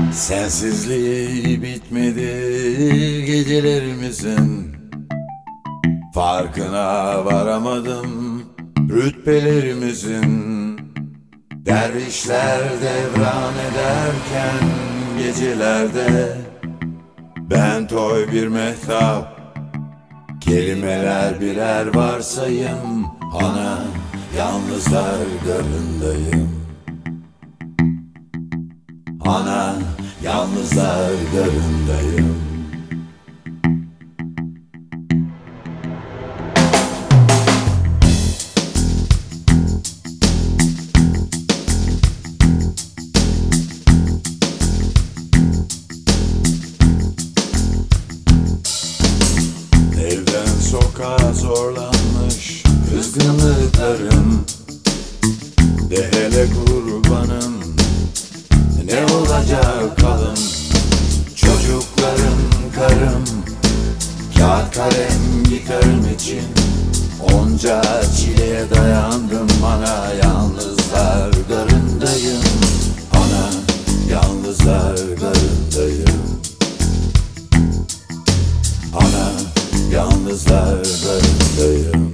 Sensizliği bitmedi gecelerimizin, farkına varamadım rütbelerimizin. Dervişler devran ederken gecelerde, ben toy bir mehtap, kelimeler birer varsayım. Ana, yalnızlar garındayım. Ana, yalnızlar garındayım. Evden sokağa zorlanmış kızgınlıklarım, de hele kurbanım, ne olacak kalım? Çocuklarım, karım, kağıt kalem gitarım için onca çileye dayandım. Ana, yalnızlar garındayım. Ana, yalnızlar garındayım. Ana, yalnızlar garındayım.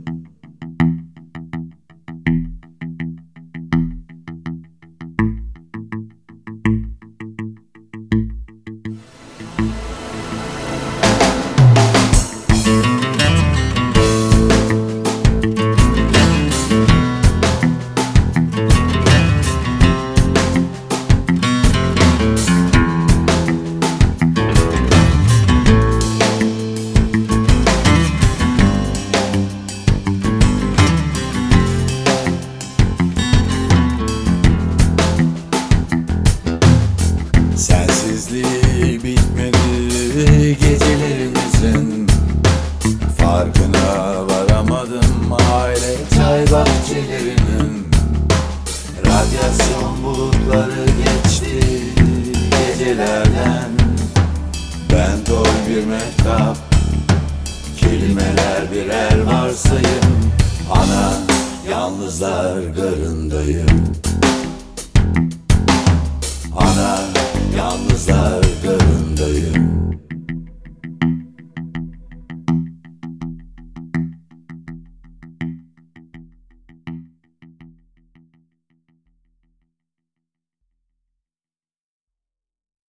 Sensizliği bitmedi gecelerimizin, farkına varamadım aile çay bahçelerinin. Radyasyon bulutları geçti gecelerden, ben toy bir mehtap, kelimeler birer varsayım. Ana, yalnızlar garındayım. Ana, yalnızlar